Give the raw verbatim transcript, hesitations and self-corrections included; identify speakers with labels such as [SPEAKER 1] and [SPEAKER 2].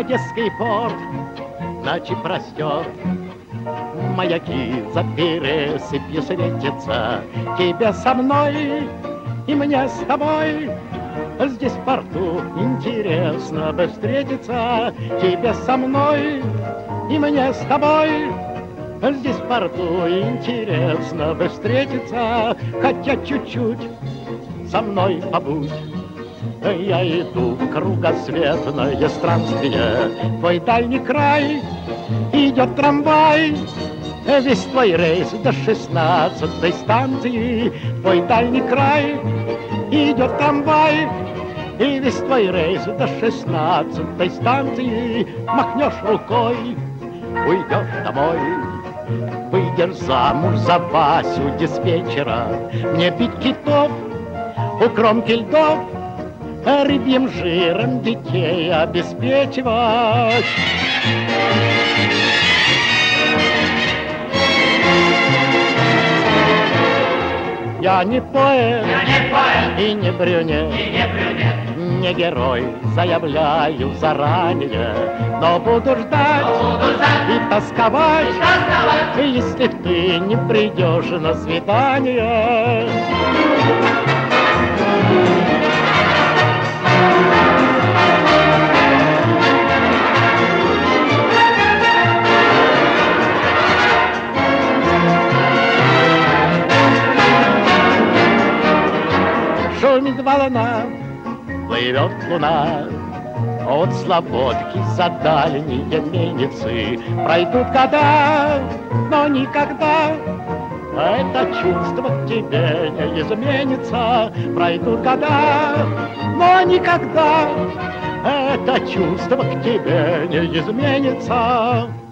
[SPEAKER 1] Одесский порт ночи простер. Маяки за пересыпью светятся. Тебе со мной и мне с тобой здесь в порту интересно бы встретиться. Тебе со мной и мне с тобой здесь в порту интересно бы встретиться. Хотя чуть-чуть со мной побудь. Я иду в кругосветное странствие, твой дальний край, идет трамвай. Весь твой рейс до шестнадцатой станции, твой дальний край, идет трамвай. И весь твой рейс до шестнадцатой станции. Махнешь рукой, уйдешь домой. Выйдешь замуж за Васю диспетчера, мне бить китов у кромки льдов, рыбьим жиром детей обеспечивать. Я не поэт,
[SPEAKER 2] Я не поэт
[SPEAKER 1] и не брюнет,
[SPEAKER 2] и не брюнет,
[SPEAKER 1] не герой, заявляю заранее, но буду ждать,
[SPEAKER 2] но буду ждать
[SPEAKER 1] и тосковать,
[SPEAKER 2] и тосковать,
[SPEAKER 1] если ты не придешь на свидание. Шумит волна, плывет луна, от слободки за дальние мельницы пройдут года, но никогда это чувство к тебе не изменится. Пройдут года, но никогда это чувство к тебе не изменится.